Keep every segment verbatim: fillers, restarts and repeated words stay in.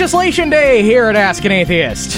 Legislation Day here at Ask an Atheist.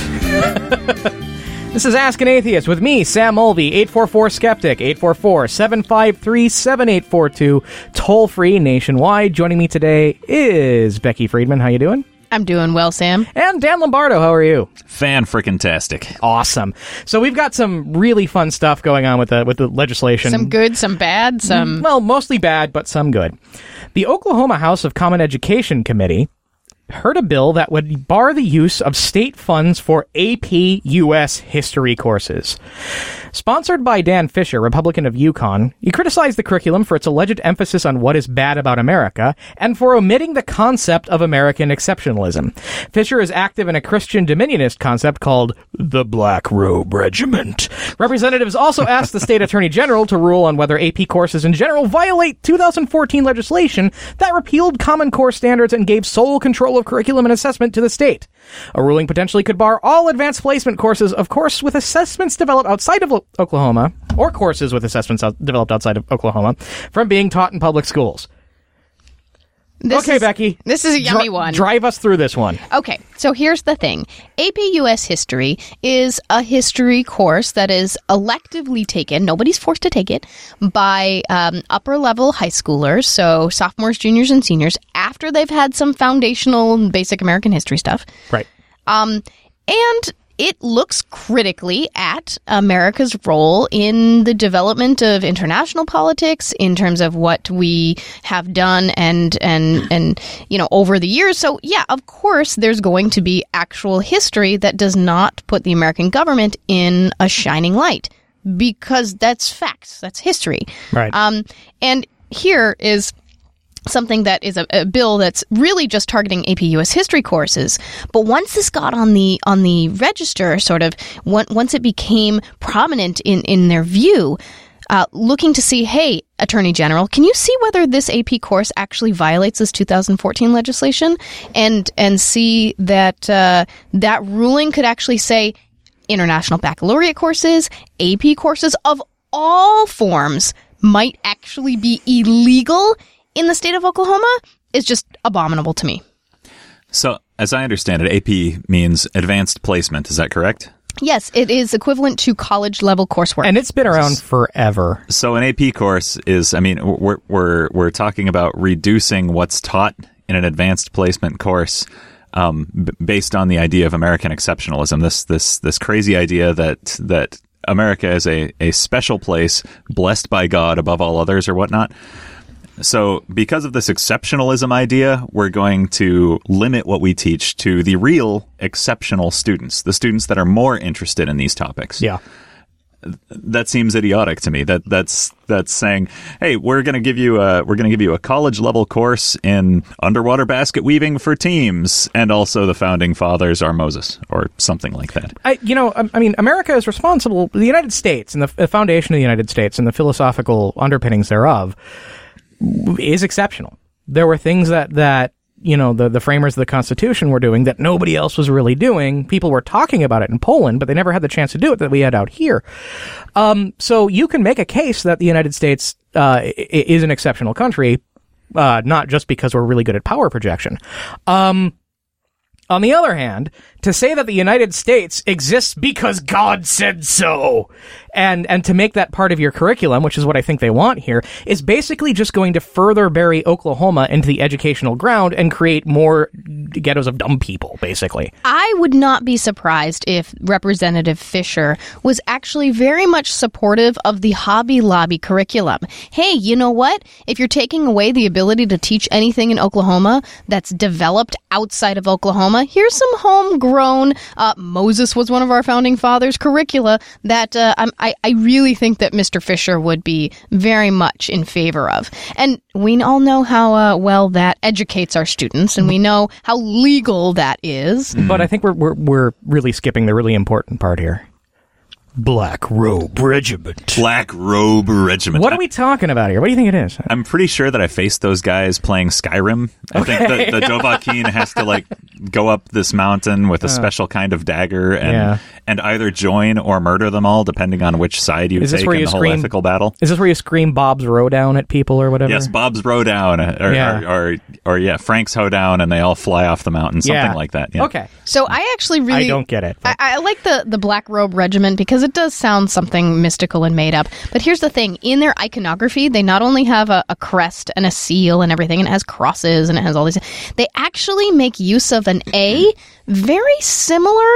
This is Ask an Atheist with me, Sam Mulvey, eight four four Skeptic, eight four four, seven five three, seven eight four two, toll-free nationwide. Joining me today is Becky Friedman. How you doing? I'm doing well, Sam. And Dan Lombardo. How are you? Fan-frickin-tastic. Awesome. So we've got some really fun stuff going on with the, with the legislation. Some good, some bad, some... Well, mostly bad, but some good. The Oklahoma House of Common Education Committee heard a bill that would bar the use of state funds for A P U S history courses. Sponsored by Dan Fisher, Republican of Yukon, he criticized the curriculum for its alleged emphasis on what is bad about America and for omitting the concept of American exceptionalism. Fisher is active in a Christian dominionist concept called the Black Robe Regiment. Representatives also asked the state attorney general to rule on whether A P courses in general violate two thousand fourteen legislation that repealed Common Core standards and gave sole control of curriculum and assessment to the state. A ruling potentially could bar all advanced placement courses, of course, with assessments developed outside of Oklahoma, or courses with assessments out- developed outside of Oklahoma, from being taught in public schools. This okay, is, Becky. This is a yummy dri- one. Drive us through this one. Okay, so here's the thing. A P U S History is a history course that is electively taken, nobody's forced to take it, by um, upper-level high schoolers, so sophomores, juniors, and seniors, after they've had some foundational basic American history stuff. Right. Um, and it looks critically at America's role in the development of international politics in terms of what we have done and, and, and, you know, over the years. So, yeah, of course, there's going to be actual history that does not put the American government in a shining light because that's facts. That's history. Right. Um, and here is something that is a, a bill that's really just targeting A P U S history courses. But once this got on the on the register, sort of, one, once it became prominent in, in their view, uh, looking to see, hey, Attorney General, can you see whether this A P course actually violates this two thousand fourteen legislation? And, and see that uh, that ruling could actually say international baccalaureate courses, A P courses of all forms might actually be illegal in the state of Oklahoma is just abominable to me. So, as I understand it, A P means advanced placement. Is that correct? Yes, it is equivalent to college-level coursework. And it's been around forever. So, an A P course is, I mean, we're we're we're talking about reducing what's taught in an advanced placement course um, b- based on the idea of American exceptionalism. This this this crazy idea that that America is a a special place, blessed by God above all others, or whatnot. So because of this exceptionalism idea, we're going to limit what we teach to the real exceptional students, the students that are more interested in these topics. Yeah. That seems idiotic to me. That that's that's saying, hey, we're going to give you a we're going to give you a college level course in underwater basket weaving for teams, and also the founding fathers are Moses or something like that. I, you know, I, I mean, America is responsible. The United States and the, the foundation of the United States and the philosophical underpinnings thereof is exceptional. There were things that, that you know, the, the framers of the Constitution were doing that nobody else was really doing. People were talking about it in Poland, but they never had the chance to do it that we had out here. Um, so you can make a case that the United States uh, is an exceptional country, uh, not just because we're really good at power projection. Um, on the other hand, to say that the United States exists because God said so, and and to make that part of your curriculum, which is what I think they want here, is basically just going to further bury Oklahoma into the educational ground and create more ghettos of dumb people, basically. I would not be surprised if Representative Fisher was actually very much supportive of the Hobby Lobby curriculum. Hey, you know what? If you're taking away the ability to teach anything in Oklahoma that's developed outside of Oklahoma, here's some homegrown, uh, Moses was one of our founding fathers, curricula that uh, I'm, I, I really think that Mister Fisher would be very much in favor of. And we all know how uh, well that educates our students, and we know how legal that is. But I think we're we're we're really skipping the really important part here. Black Robe Regiment. Black Robe Regiment. What are we talking about here? What do you think it is? I'm pretty sure that I faced those guys playing Skyrim. I Okay. think the, the Dovahkiin has to like go up this mountain with a special kind of dagger and Yeah. and either join or murder them all, depending on which side you Is this take where in you the whole scream- ethical battle. Is this where you scream Bob's Rowdown at people or whatever? Yes, Bob's Rowdown, or, Yeah. or, or or yeah, Frank's Hoedown, and they all fly off the mountain, something Yeah. like that. Yeah. Okay. So I actually really I don't get it. I, I like the, the Black Robe Regiment because it does sound something mystical and made up. But here's the thing. In their iconography, they not only have a, a crest and a seal and everything, and it has crosses and it has all these. They actually make use of an A very similar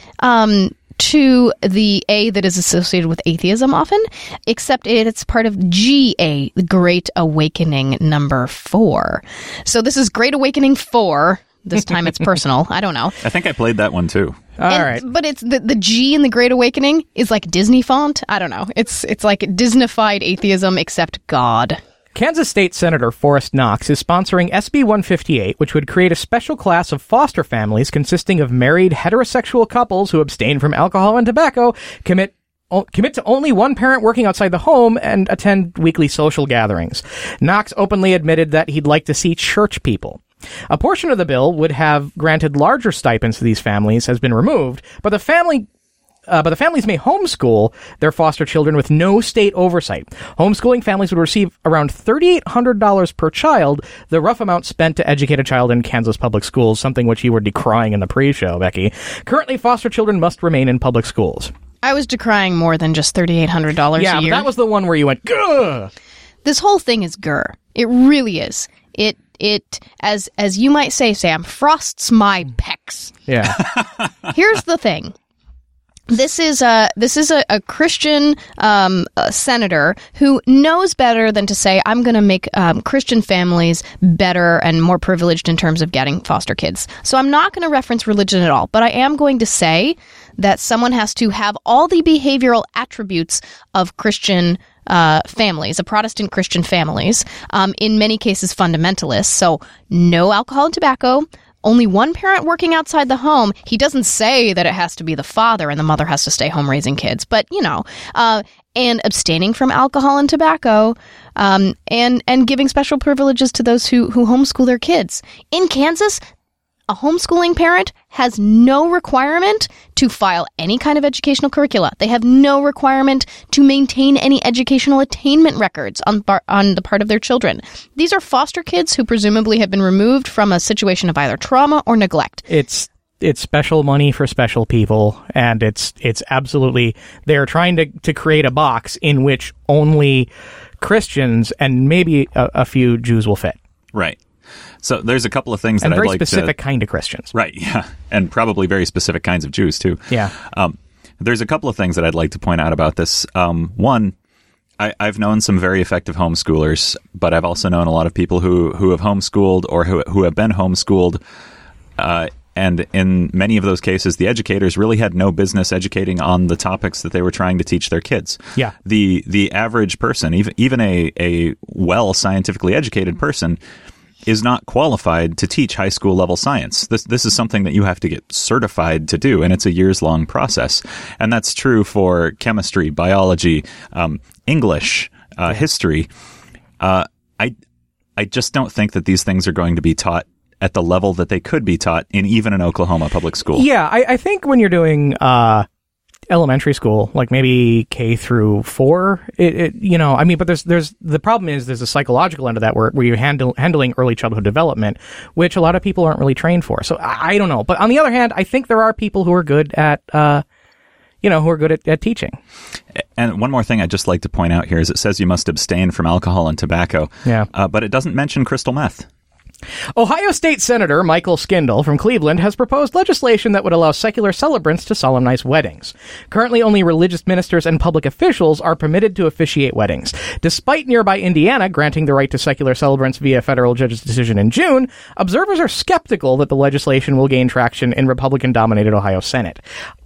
um, to the A that is associated with atheism often, except it, it's part of G A, the Great Awakening number four. So this is Great Awakening four. This time it's personal. I don't know. I think I played that one too. All And- right. But it's the, the G in the Great Awakening is like Disney font. I don't know. It's it's like Disneyfied atheism except God. Kansas State Senator Forrest Knox is sponsoring S B one fifty-eight, which would create a special class of foster families consisting of married heterosexual couples who abstain from alcohol and tobacco, commit o- commit to only one parent working outside the home, and attend weekly social gatherings. Knox openly admitted that he'd like to see church people. A portion of the bill would have granted larger stipends to these families has been removed, but the family Uh, but the families may homeschool their foster children with no state oversight. Homeschooling families would receive around three thousand eight hundred dollars per child, the rough amount spent to educate a child in Kansas public schools, something which you were decrying in the pre-show, Becky. Currently, foster children must remain in public schools. I was decrying more than just three thousand eight hundred dollars Yeah, a but year. that was the one where you went, gah! This whole thing is grr. It really is. It it as as you might say, Sam, frosts my pecs. Yeah. Here's the thing. This is a this is a, a Christian um, a senator who knows better than to say I'm going to make um, Christian families better and more privileged in terms of getting foster kids. So I'm not going to reference religion at all, but I am going to say that someone has to have all the behavioral attributes of Christian uh, families, of Protestant Christian families. Um, in many cases, fundamentalists. So no alcohol and tobacco. Only one parent working outside the home. He doesn't say that it has to be the father and the mother has to stay home raising kids, but you know, uh, and abstaining from alcohol and tobacco, um, and and giving special privileges to those who who homeschool their kids. In Kansas, a homeschooling parent has no requirement to file any kind of educational curricula. They have no requirement to maintain any educational attainment records on bar- on the part of their children. These are foster kids who presumably have been removed from a situation of either trauma or neglect. It's it's special money for special people, and it's it's absolutely they're trying to to create a box in which only Christians and maybe a, a few Jews will fit, Right. So there's a couple of things and that I'd very like specific to... kind of Christians. Right, yeah. And probably very specific kinds of Jews, too. Yeah. Um, there's a couple of things that I'd like to point out about this. Um, one, I, I've known some very effective homeschoolers, but I've also known a lot of people who, who have homeschooled or who, who have been homeschooled. Uh, and in many of those cases, the educators really had no business educating on the topics that they were trying to teach their kids. Yeah. The the average person, even even a, a well scientifically educated person, is not qualified to teach high school level science. This this is something that you have to get certified to do, and it's a years long process. And that's true for chemistry, biology, um, English, uh, history. Uh, I I just don't think that these things are going to be taught at the level that they could be taught in even an Oklahoma public school. Yeah, I, I think when you're doing uh, elementary school, like maybe K through four, it, it you know, I mean, but there's there's the problem is there's a psychological end of that where where you're handle, handling early childhood development, which a lot of people aren't really trained for. So I, I don't know, but on the other hand, I think there are people who are good at, uh, you know, who are good at, at teaching. And one more thing I'd just like to point out here is it says you must abstain from alcohol and tobacco. Yeah. Uh, but it doesn't mention crystal meth. Ohio State Senator Michael Skindle from Cleveland has proposed legislation that would allow secular celebrants to solemnize weddings. Currently, only religious ministers and public officials are permitted to officiate weddings. Despite nearby Indiana granting the right to secular celebrants via a federal judge's decision in June, observers are skeptical that the legislation will gain traction in Republican-dominated Ohio Senate.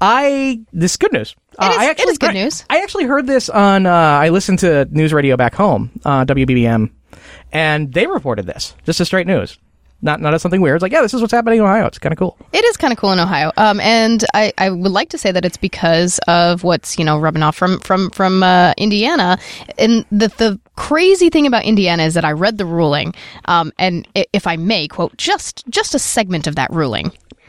I this is good news. It is, I actually, it is good I, news. I actually heard this on. Uh, I listened to news radio back home, uh, W B B M. And they reported this, just as straight news. not not as something weird. It's like, yeah, this is what's happening in Ohio. It's kind of cool. It is kind of cool in Ohio. Um, and I, I would like to say that it's because of what's, you know, rubbing off from, from, from uh, Indiana. And the, the crazy thing about Indiana is that I read the ruling, um, and if I may quote just, just a segment of that ruling.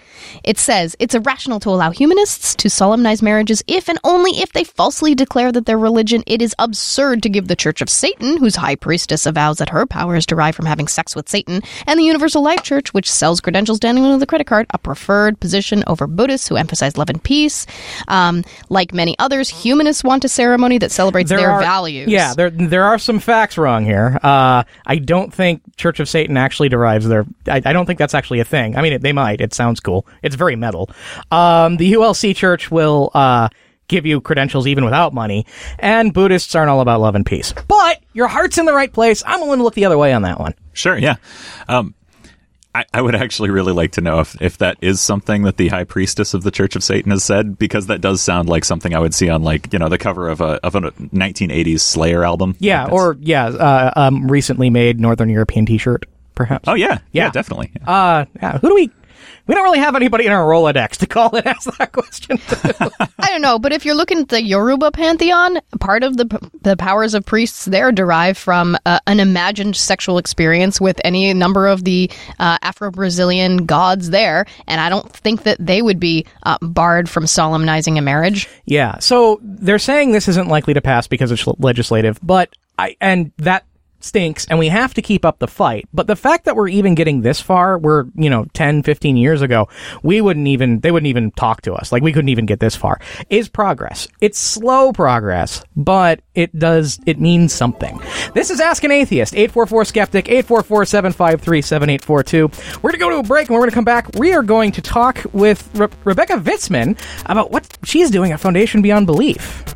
It says, it's irrational to allow humanists to solemnize marriages if and only if they falsely declare that their religion. It is absurd to give the Church of Satan, whose high priestess avows that her power is derived from having sex with Satan, and the Universal Life Church, which sells credentials down with a credit card, a preferred position over Buddhists who emphasize love and peace. Um, like many others, humanists want a ceremony that celebrates There their are- values. Yeah, there there are some facts wrong here. Uh, I don't think Church of Satan actually derives their... I, I don't think that's actually a thing. I mean, it, they might. It sounds cool. It's very metal. Um, the U L C Church will uh, give you credentials even without money, and Buddhists aren't all about love and peace. But your heart's in the right place. I'm willing to look the other way on that one. Sure, yeah. Um, I, I would actually really like to know if, if that is something that the high priestess of the Church of Satan has said, because that does sound like something I would see on, like, you know, the cover of a of a nineteen eighties Slayer album. Yeah, Like or, yeah, uh, um, recently made Northern European t-shirt, perhaps. Oh, yeah. Yeah, Yeah. definitely. Yeah. Uh, yeah, who do we... We don't really have anybody in our Rolodex to call and ask that question to. I don't know, but if you're looking at the Yoruba pantheon, part of the the powers of priests there derive from uh, an imagined sexual experience with any number of the uh, Afro-Brazilian gods there, and I don't think that they would be uh, barred from solemnizing a marriage. Yeah, so they're saying this isn't likely to pass because it's legislative, but I and that stinks, and we have to keep up the fight. But the fact that we're even getting this far, we're, you know, ten, fifteen years ago, we wouldn't even, they wouldn't even talk to us. Like, we couldn't even get this far. Is progress. It's slow progress, but it does, it means something. This is Ask an Atheist, eight four four skeptic, eight four four, seven five three, seven eight four two. We're going to go to a break, and we're going to come back. We are going to talk with Re- Rebecca Vitzman about what she's doing at Foundation Beyond Belief.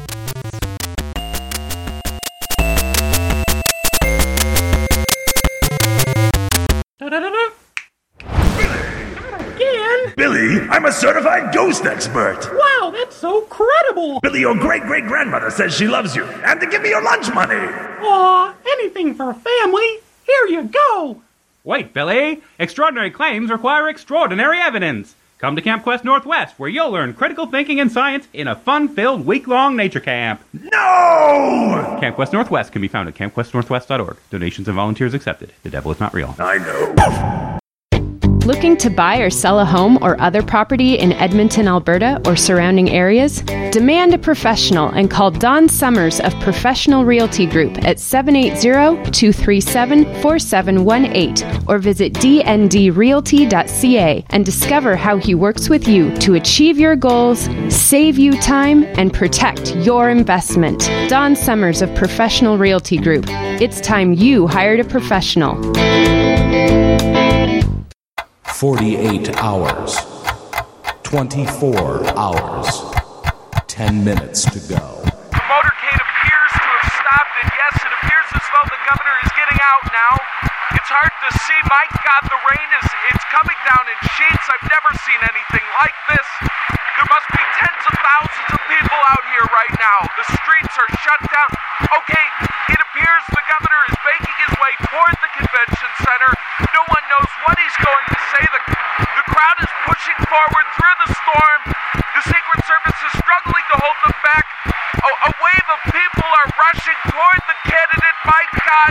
Billy, I'm a certified ghost expert. Wow, that's so credible! Billy, your great-great-grandmother says she loves you, and to give me your lunch money. Aw, anything for family. Here you go! Wait, Billy. Extraordinary claims require extraordinary evidence. Come to Camp Quest Northwest, where you'll learn critical thinking and science in a fun-filled week-long nature camp. No! Camp Quest Northwest can be found at camp quest northwest dot org. Donations and volunteers accepted. The devil is not real. I know. Looking to buy or sell a home or other property in Edmonton, Alberta, or surrounding areas? Demand a professional and call Don Summers of Professional Realty Group at seven eight zero, two three seven, four seven one eight or visit d n d realty dot c a and discover how he works with you to achieve your goals, save you time, and protect your investment. Don Summers of Professional Realty Group. It's time you hired a professional. forty-eight hours, twenty-four hours, ten minutes to go. The motorcade appears to have stopped, and yes, it appears as though the governor is getting out now. It's hard to see. My God, the rain is it's coming down in sheets. I've never seen anything like this. There must be tens of thousands of people out here right now. The streets are shut down. Okay, it appears the governor is making his way toward the convention center. No one knows what he's going to say. The, the crowd is pushing forward through the storm. The Secret Service is struggling to hold them back. A, a wave of people are rushing toward the candidate. My God.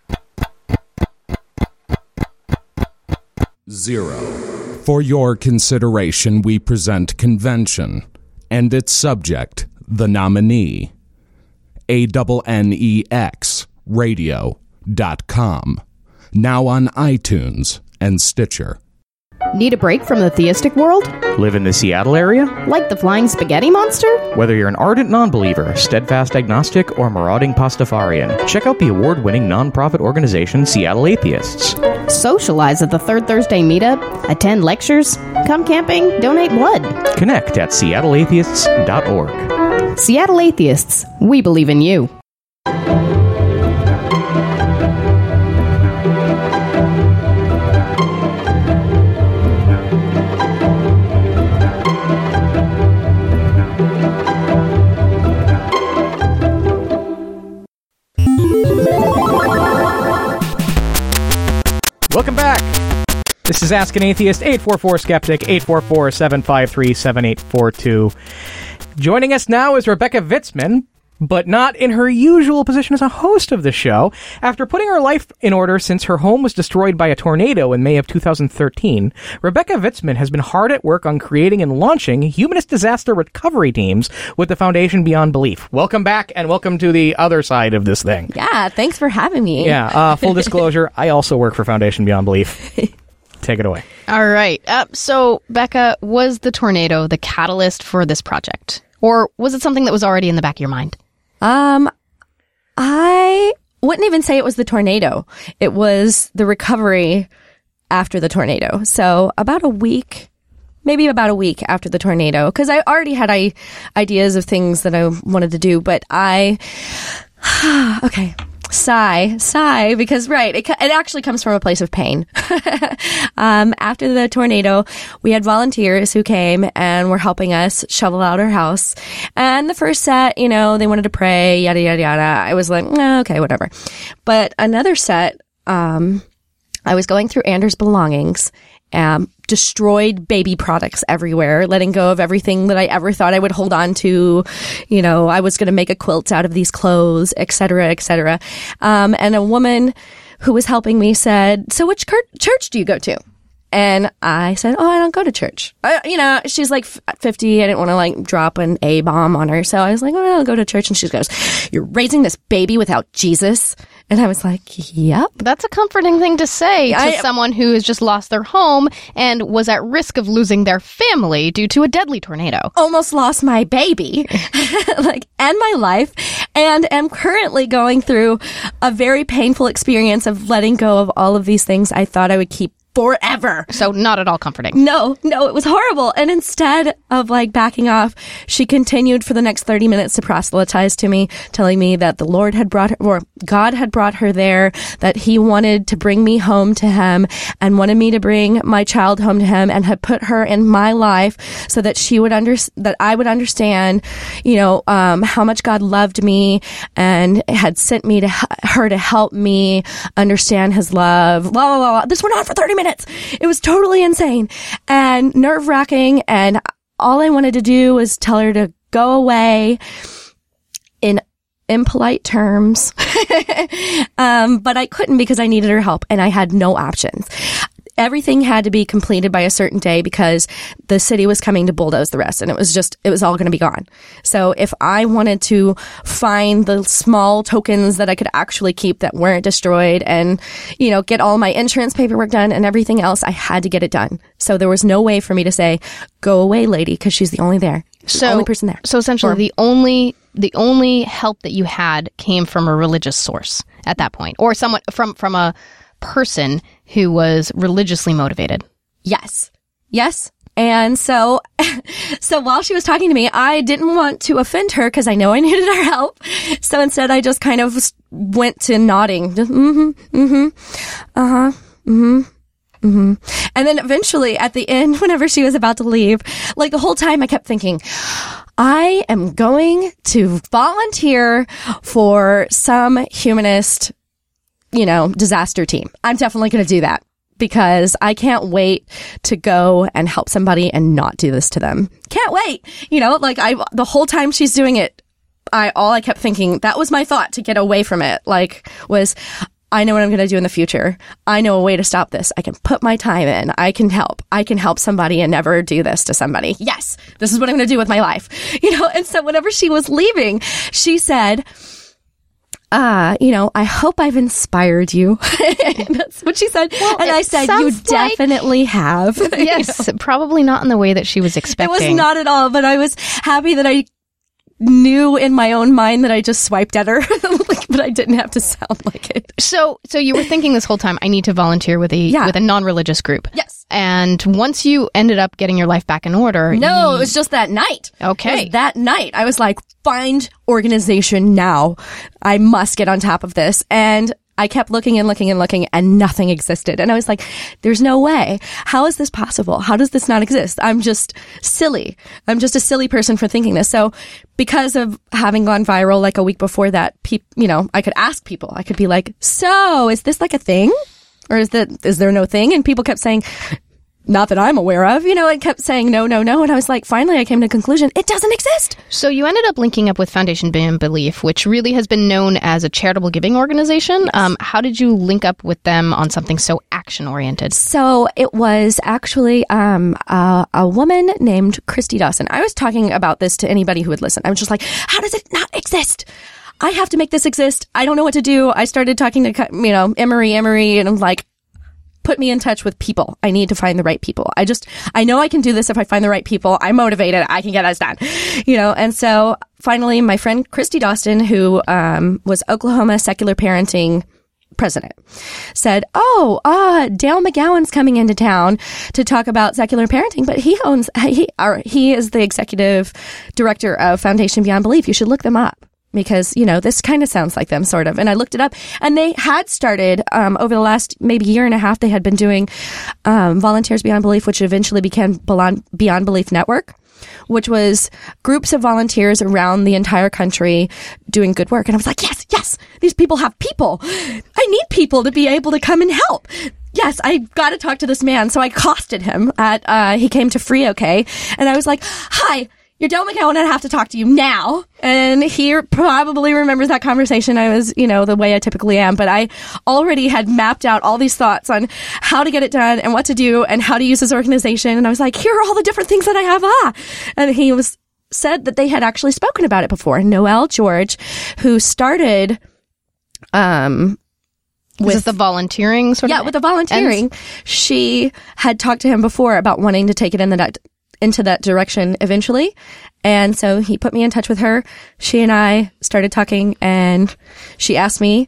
Zero. For your consideration, we present Convention and its subject, the nominee. A N N E X radio dot com. Now on iTunes and Stitcher. Need a break from the theistic world? Live in the Seattle area? Like the flying spaghetti monster? Whether you're an ardent non-believer, steadfast agnostic, or marauding Pastafarian, check out the award-winning non-profit organization Seattle Atheists. Socialize at the Third Thursday meetup, attend lectures, come camping, donate blood. Connect at seattle atheists dot org. Seattle Atheists, we believe in you. Welcome back. This is Ask an Atheist, eight four four Skeptic, eight four four, seven five three, seven eight four two. Joining us now is Rebecca Vitzman, but not in her usual position as a host of the show. After putting her life in order since her home was destroyed by a tornado in May of two thousand thirteen, Rebecca Vitzman has been hard at work on creating and launching humanist disaster recovery teams with the Foundation Beyond Belief. Welcome back, and welcome to the other side of this thing. Yeah, thanks for having me. Yeah, uh, full disclosure, I also work for Foundation Beyond Belief. Take it away. All right. Uh, so, Becca, was the tornado the catalyst for this project? Or was it something that was already in the back of your mind? Um, I wouldn't even say it was the tornado. It was the recovery after the tornado. So about a week, maybe about a week after the tornado, because I already had I, ideas of things that I wanted to do, but I, okay. Sigh, sigh, because, right, it, it actually comes from a place of pain. um, after the tornado, we had volunteers who came and were helping us shovel out our house. And the first set, you know, they wanted to pray, yada, yada, yada. I was like, eh, okay, whatever. But another set, um, I was going through Anders' belongings, um, destroyed baby products everywhere, letting go of everything that I ever thought I would hold on to. You know, I was going to make a quilt out of these clothes, et cetera, et cetera. Um, and a woman who was helping me said, so which church do you go to? And I said, oh, I don't go to church. I, you know, she's like fifty. I didn't want to like drop an A-bomb on her. So I was like, oh, I don't go to church. And she goes, you're raising this baby without Jesus? And I was like, yep. That's a comforting thing to say to I, someone who has just lost their home and was at risk of losing their family due to a deadly tornado. Almost lost my baby, like, and my life, and am currently going through a very painful experience of letting go of all of these things I thought I would keep forever. So not at all comforting. No, no, it was horrible. And instead of like backing off, she continued for the next thirty minutes to proselytize to me, telling me that the Lord had brought her, or God had brought her there, that he wanted to bring me home to him and wanted me to bring my child home to him, and had put her in my life so that she would under, that I would understand, you know, um, how much God loved me and had sent me to her to help me understand his love. La, la, la. This went on for thirty minutes. It was totally insane and nerve wracking. And all I wanted to do was tell her to go away in impolite terms. um, but I couldn't because I needed her help and I had no options. Everything had to be completed by a certain day because the city was coming to bulldoze the rest, and it was just, it was all going to be gone. So if I wanted to find the small tokens that I could actually keep that weren't destroyed and, you know, get all my insurance paperwork done and everything else, I had to get it done. So there was no way for me to say, go away, lady, because she's the only there. She's so, the only person there. So essentially or, the only, the only help that you had came from a religious source at that point, or someone from, from a person who was religiously motivated. Yes. Yes. And so, so while she was talking to me, I didn't want to offend her because I know I needed her help. So instead, I just kind of went to nodding. Just, mm-hmm, mm-hmm, uh-huh, mm-hmm. Mm-hmm. And then eventually at the end, whenever she was about to leave, like the whole time I kept thinking, I am going to volunteer for some humanist, you know, disaster team. I'm definitely going to do that because I can't wait to go and help somebody and not do this to them. Can't wait. You know, like I, the whole time she's doing it, I, all I kept thinking, that was my thought to get away from it, like was, I know what I'm going to do in the future. I know a way to stop this. I can put my time in. I can help. I can help somebody and never do this to somebody. Yes, this is what I'm going to do with my life. You know, and so whenever she was leaving, she said, Uh, you know, I hope I've inspired you. That's what she said. Well, and I said, you like, definitely have. Yes, you know? Probably not in the way that she was expecting. It was not at all, but I was happy that I knew in my own mind that I just swiped at her, but I didn't have to sound like it. So, so you were thinking this whole time, I need to volunteer with a, yeah. with a non-religious group. Yes. And once you ended up getting your life back in order. No, you... it was just that night. Okay. It was that night. I was like, find organization now. I must get on top of this. And I kept looking and looking and looking and nothing existed. And I was like, there's no way. How is this possible? How does this not exist? I'm just silly. I'm just a silly person for thinking this. So because of having gone viral like a week before that, pe- you know, I could ask people. I could be like, so is this like a thing? Or is that, is there no thing? And people kept saying, not that I'm aware of, you know, and kept saying no, no, no. And I was like, finally, I came to the conclusion, it doesn't exist. So you ended up linking up with Foundation Beyond Belief, which really has been known as a charitable giving organization. Yes. Um, how did you link up with them on something so action-oriented? So it was actually um, uh, a woman named Christy Dawson. I was talking about this to anybody who would listen. I was just like, how does it not exist? I have to make this exist. I don't know what to do. I started talking to, you know, Emery, Emery, and I'm like, put me in touch with people. I need to find the right people. I just, I know I can do this if I find the right people. I'm motivated. I can get this done. You know, and so finally my friend Christy Dawson, who um, was Oklahoma secular parenting president, said, oh, uh, Dale McGowan's coming into town to talk about secular parenting, but he owns, he, or he is the executive director of Foundation Beyond Belief. You should look them up. Because, you know, this kind of sounds like them, sort of. And I looked it up, and they had started, um, over the last maybe year and a half, they had been doing um, Volunteers Beyond Belief, which eventually became Beyond Belief Network, which was groups of volunteers around the entire country doing good work. And I was like, yes, yes, these people have people. I need people to be able to come and help. Yes, I got to talk to this man. So I accosted him at, uh, he came to Free OK, and I was like, hi. You're Dale McGowan, and I have to talk to you now. And he probably remembers that conversation. I was, you know, the way I typically am, but I already had mapped out all these thoughts on how to get it done and what to do and how to use this organization. And I was like, here are all the different things that I have. Ah, and he was said that they had actually spoken about it before. Noelle George, who started, um, with Is this the volunteering sort yeah, of? Yeah, with the volunteering. Ends? She had talked to him before about wanting to take it in the into that direction eventually. And so he put me in touch with her. She and I started talking, and she asked me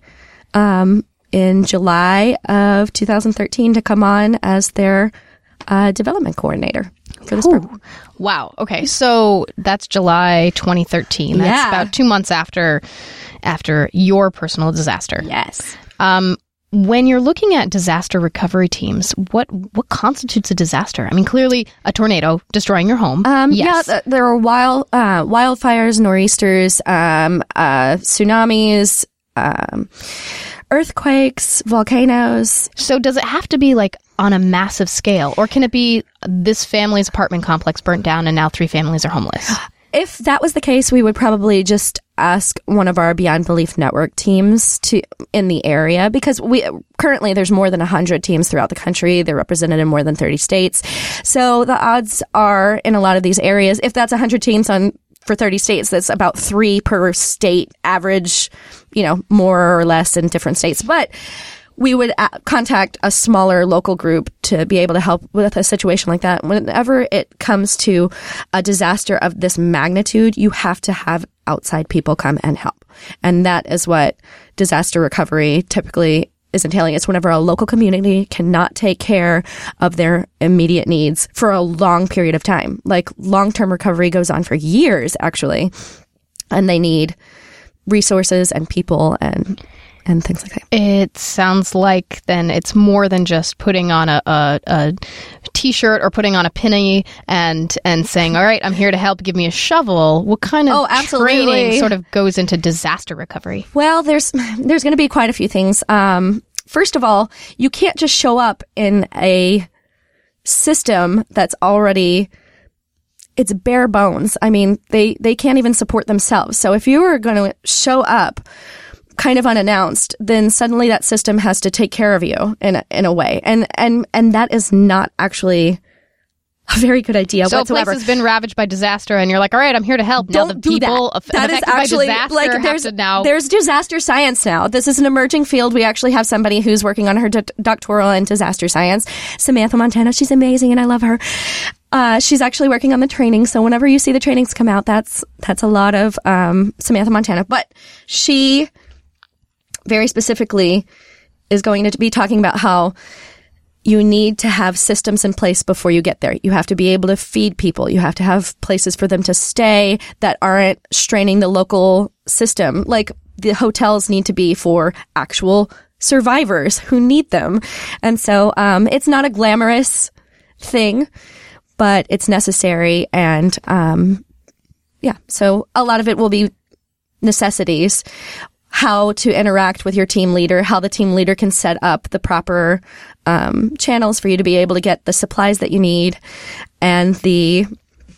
um, in July of two thousand thirteen to come on as their uh, development coordinator for this Ooh. program. Wow. Okay. So that's July twenty thirteen. That's yeah. about two months after after your personal disaster. Yes. Um, When you're looking at disaster recovery teams, what what constitutes a disaster? I mean, clearly a tornado destroying your home. Um, yes. Yeah, th- there are wild uh, wildfires, nor'easters, um, uh, tsunamis, um, earthquakes, volcanoes. So does it have to be like on a massive scale, or can it be this family's apartment complex burnt down and now three families are homeless? If that was the case, we would probably just ask one of our Beyond Belief Network teams to in the area, because we currently there's more than one hundred teams throughout the country. They're represented in more than thirty states. So the odds are in a lot of these areas, if that's one hundred teams on for thirty states, that's about three per state average, you know, more or less in different states. But we would a- contact a smaller local group to be able to help with a situation like that. Whenever it comes to a disaster of this magnitude, you have to have outside people come and help. And that is what disaster recovery typically is entailing. It's whenever a local community cannot take care of their immediate needs for a long period of time. Like long-term recovery goes on for years, actually. And they need resources and people and and things like that. It sounds like then it's more than just putting on a, a, a t-shirt or putting on a penny and and saying, all right, I'm here to help, give me a shovel. What kind of oh, training sort of goes into disaster recovery? Well, there's there's going to be quite a few things. Um, first of all, you can't just show up in a system that's already... It's bare bones. I mean, they, they can't even support themselves. So if you were going to show up kind of unannounced, then suddenly that system has to take care of you in a, in a way. And, and, and that is not actually a very good idea so whatsoever. So a place has been ravaged by disaster and you're like, all right, I'm here to help. Don't now the do people that. Aff- that is affected actually, by disaster like, have there's, to now... there's disaster science now. This is an emerging field. We actually have somebody who's working on her do- doctoral in disaster science, Samantha Montana. She's amazing and I love her. Uh, she's actually working on the training. So whenever you see the trainings come out, that's, that's a lot of, um, Samantha Montana. But she very specifically is going to be talking about how you need to have systems in place before you get there. You have to be able to feed people. You have to have places for them to stay that aren't straining the local system. Like the hotels need to be for actual survivors who need them. And so, um, it's not a glamorous thing, but it's necessary. And, um, yeah, so a lot of it will be necessities. how to interact with your team leader, how the team leader can set up the proper um, channels for you to be able to get the supplies that you need and the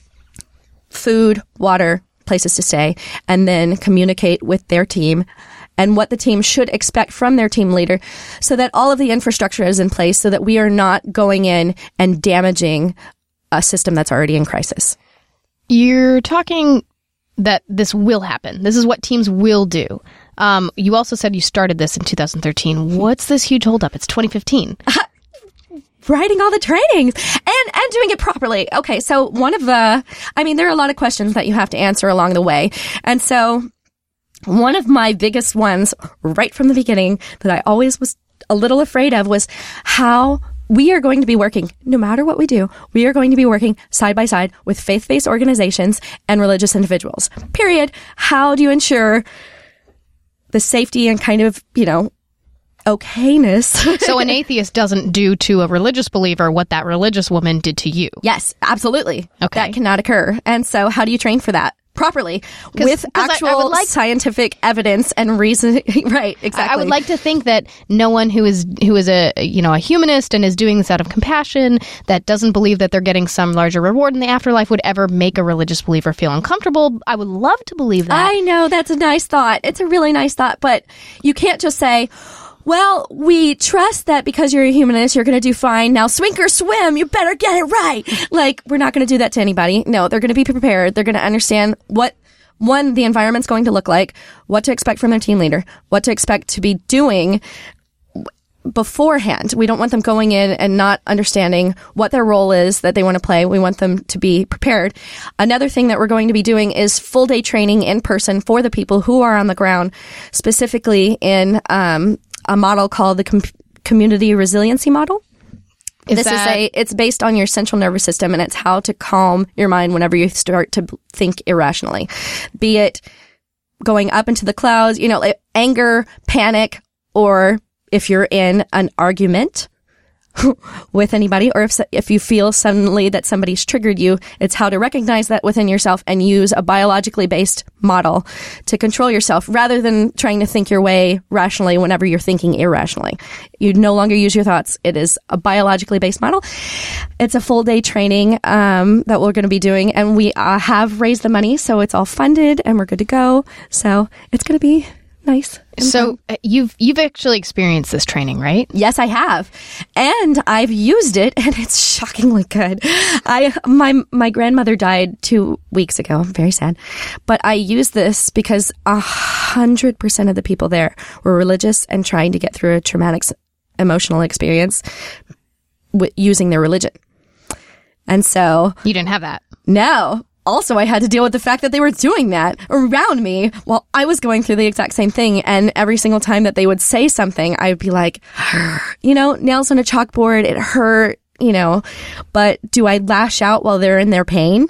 food, water, places to stay, and then communicate with their team and what the team should expect from their team leader so that all of the infrastructure is in place so that we are not going in and damaging a system that's already in crisis. You're talking that this will happen. This is what teams will do. Um, you also said you started this in two thousand thirteen. What's this huge holdup? It's twenty fifteen. Writing all the trainings and, and doing it properly. Okay, so one of the, I mean, there are a lot of questions that you have to answer along the way. And so one of my biggest ones right from the beginning that I always was a little afraid of was how we are going to be working, no matter what we do, we are going to be working side by side with faith-based organizations and religious individuals. Period. How do you ensure the safety and kind of, you know, okayness? So an atheist doesn't do to a religious believer what that religious woman did to you. Yes, absolutely. Okay. That cannot occur. And so how do you train for that? Properly with 'cause actual I, I would like, scientific evidence and reason. Right, exactly. I would like to think that no one who is who is a you know a humanist and is doing this out of compassion, that doesn't believe that they're getting some larger reward in the afterlife, would ever make a religious believer feel uncomfortable. I would love to believe that. I know, that's a nice thought. It's a really nice thought, but you can't just say, well, we trust that because you're a humanist, you're going to do fine. Now, swink or swim, you better get it right. Like, we're not going to do that to anybody. No, they're going to be prepared. They're going to understand what, one, the environment's going to look like, what to expect from their team leader, what to expect to be doing beforehand. We don't want them going in and not understanding what their role is that they want to play. We want them to be prepared. Another thing that we're going to be doing is full day training in person for the people who are on the ground, specifically in, um, a model called the com- community resiliency model. Is this that- is a, it's based on your central nervous system, and it's how to calm your mind whenever you start to think irrationally. Be it going up into the clouds, you know, like anger, panic, or if you're in an argument with anybody, or if if you feel suddenly that somebody's triggered you, it's how to recognize that within yourself and use a biologically based model to control yourself rather than trying to think your way rationally whenever you're thinking irrationally. You no longer use your thoughts. It is a biologically based model. It's a full day training um, that we're going to be doing, and we uh, have raised the money, so it's all funded and we're good to go. So it's going to be nice. So uh, you've you've actually experienced this training, right? Yes, I have, and I've used it, and it's shockingly good. I my my grandmother died two weeks ago. I'm very sad, but I used this because a hundred percent of the people there were religious and trying to get through a traumatic emotional experience with using their religion, and so you didn't have that. No. Also, I had to deal with the fact that they were doing that around me while I was going through the exact same thing. And every single time that they would say something, I would be like, you know, nails on a chalkboard, it hurt, you know, but do I lash out while they're in their pain?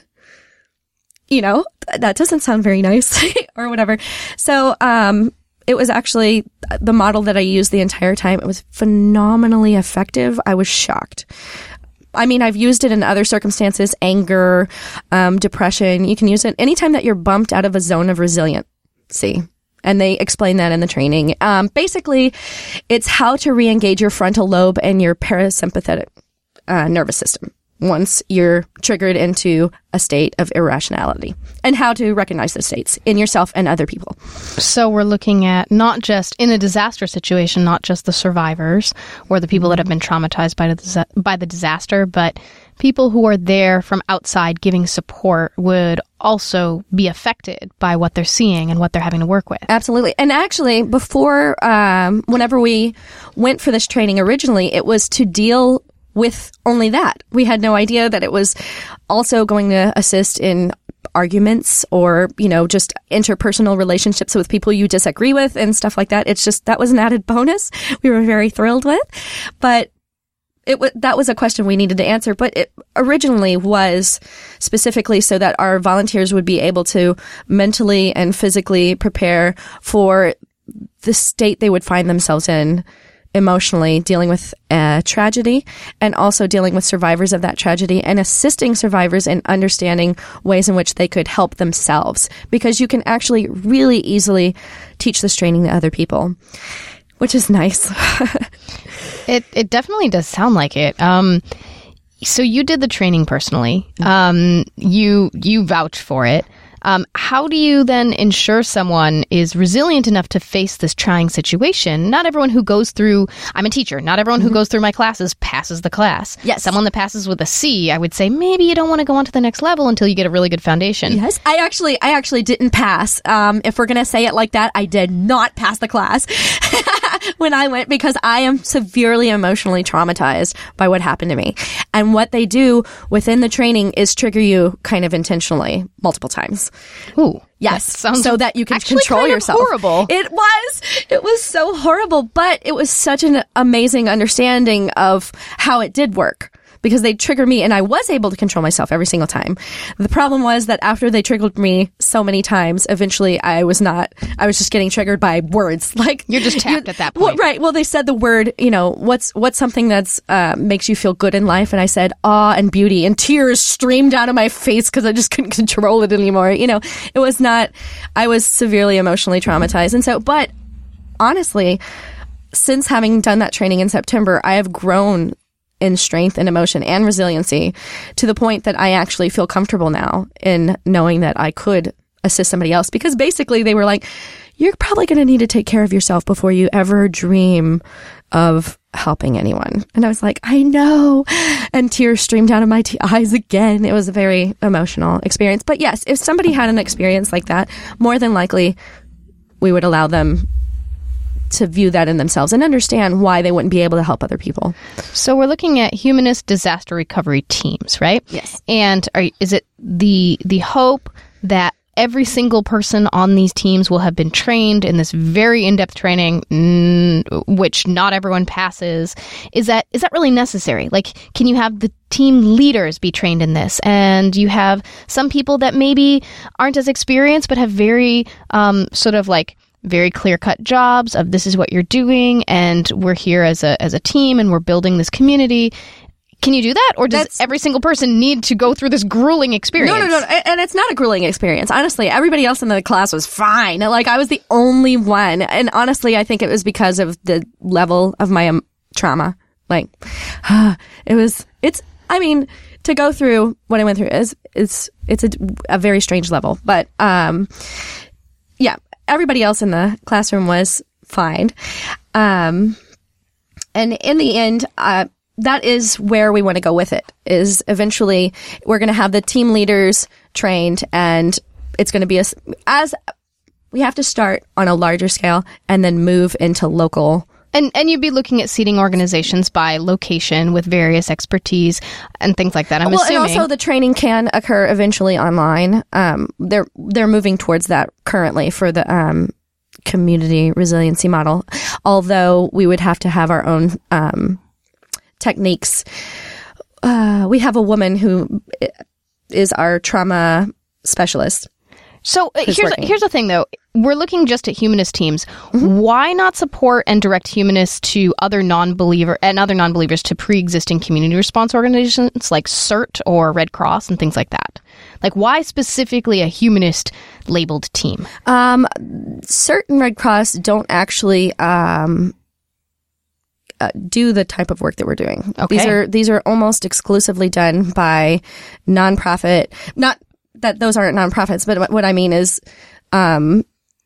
You know, that doesn't sound very nice or whatever. So, um, it was actually the model that I used the entire time. It was phenomenally effective. I was shocked. I mean, I've used it in other circumstances, anger, um, depression. You can use it anytime that you're bumped out of a zone of resiliency. And they explain that in the training. Um, basically, it's how to re-engage your frontal lobe and your parasympathetic uh, nervous system once you're triggered into a state of irrationality, and how to recognize those states in yourself and other people. So we're looking at not just in a disaster situation, not just the survivors or the people that have been traumatized by the by the disaster, but people who are there from outside giving support would also be affected by what they're seeing and what they're having to work with. Absolutely. And actually, before, um, whenever we went for this training originally, it was to deal with only that. We had no idea that it was also going to assist in arguments or, you know, just interpersonal relationships with people you disagree with and stuff like that. It's just, that was an added bonus we were very thrilled with. But it w- that was a question we needed to answer. But it originally was specifically so that our volunteers would be able to mentally and physically prepare for the state they would find themselves in emotionally dealing with a tragedy and also dealing with survivors of that tragedy and assisting survivors in understanding ways in which they could help themselves, because you can actually really easily teach this training to other people, which is nice. It it definitely does sound like it. Um, so you did the training personally. Um, you you vouch for it. Um, how do you then ensure someone is resilient enough to face this trying situation? Not everyone who goes through, I'm a teacher, not everyone who goes through my classes passes the class. Yes. Someone that passes with a C, I would say maybe you don't want to go on to the next level until you get a really good foundation. Yes, I actually, I actually didn't pass. Um, if we're going to say it like that, I did not pass the class when I went, because I am severely emotionally traumatized by what happened to me. And what they do within the training is trigger you kind of intentionally multiple times. Ooh. Yes, that sounds so that you can actually control kind of yourself. Horrible. It was. It was so horrible, but it was such an amazing understanding of how it did work, because they triggered me and I was able to control myself every single time. The problem was that after they triggered me so many times, eventually I was not, I was just getting triggered by words. Like, You're just tapped you, at that well, point. right. Well, they said the word, you know, what's, what's something that's, uh, makes you feel good in life? And I said awe and beauty, and tears streamed out of my face because I just couldn't control it anymore. You know, it was not, I was severely emotionally traumatized. And so, but honestly, since having done that training in September, I have grown in strength and emotion and resiliency to the point that I actually feel comfortable now in knowing that I could assist somebody else, because basically they were like, you're probably going to need to take care of yourself before you ever dream of helping anyone. And I was like, I know. And tears streamed out of my t- eyes again. It was a very emotional experience. But yes, if somebody had an experience like that, more than likely we would allow them to view that in themselves and understand why they wouldn't be able to help other people. So we're looking at humanist disaster recovery teams, right? Yes. And are, is it the the hope that every single person on these teams will have been trained in this very in-depth training, mm, which not everyone passes? Is that is that really necessary? Like, can you have the team leaders be trained in this? And you have some people that maybe aren't as experienced but have very um, sort of like very clear-cut jobs of this is what you're doing, and we're here as a as a team, and we're building this community. Can you do that, or does That's, every single person need to go through this grueling experience? No, no, no, and it's not a grueling experience. Honestly, everybody else in the class was fine. Like, I was the only one, and honestly, I think it was because of the level of my um, trauma. Like, it was. It's. I mean, to go through what I went through is it's it's a, a very strange level, but um, yeah. Everybody else in the classroom was fine. Um, and in the end, uh, that is where we want to go with it, is eventually we're going to have the team leaders trained, and it's going to be a, as we have to start on a larger scale and then move into local. And and you'd be looking at seating organizations by location with various expertise and things like that. I'm well, assuming. And also the training can occur eventually online. Um, they're they're moving towards that currently for the um, community resiliency model. Although we would have to have our own um, techniques. Uh, we have a woman who is our trauma specialist. So uh, here's a, here's the thing, though. We're looking just at humanist teams. Mm-hmm. Why not support and direct humanists to other non-believer and other non-believers to pre-existing community response organizations like CERT or Red Cross and things like that? Like, why specifically a humanist labeled team? Um, CERT and Red Cross don't actually um, uh, do the type of work that we're doing. Okay. These are these are almost exclusively done by nonprofit. Not that those aren't nonprofits, but what I mean is. Um,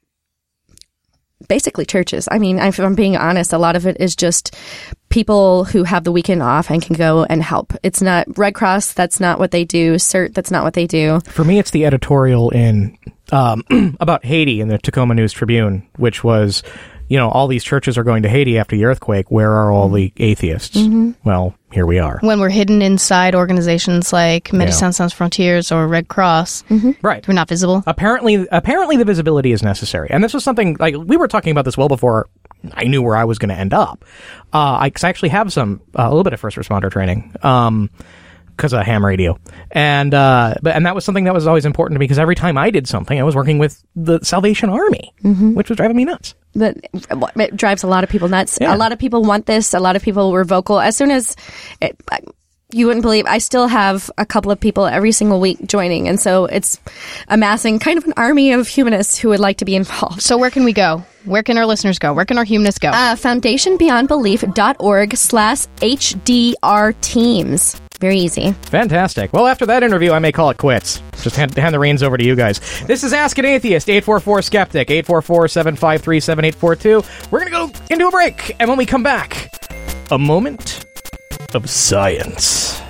basically churches. I mean, if I'm being honest, a lot of it is just people who have the weekend off and can go and help. It's not Red Cross. That's not what they do. CERT. That's not what they do. For me, it's the editorial in um, about Haiti in the Tacoma News Tribune, which was, you know, all these churches are going to Haiti after the earthquake. Where are all the atheists? Mm-hmm. Well, here we are. When we're hidden inside organizations like Médecins Sans Frontières or Red Cross. Mm-hmm. Right. We're not visible. Apparently, apparently the visibility is necessary. And this was something, like, we were talking about this well before I knew where I was going to end up. Uh, I, 'cause I actually have some, uh, a little bit of first responder training. Um, because of ham radio. And uh, but and that was something that was always important to me because every time I did something, I was working with the Salvation Army, mm-hmm. which was driving me nuts. But it drives a lot of people nuts. Yeah. A lot of people want this. A lot of people were vocal. As soon as it, you wouldn't believe, I still have a couple of people every single week joining. And so it's amassing kind of an army of humanists who would like to be involved. So where can we go? Where can our listeners go? Where can our humanists go? Uh, foundationbeyondbelief.org slash HDR teams. Very easy. Fantastic. Well, after that interview, I may call it quits. Just hand, hand the reins over to you guys. This is Ask an Atheist, eight four four skeptic, eight four four, seven five three, seven eight four two. We're going to go into a break, and when we come back, a moment of science.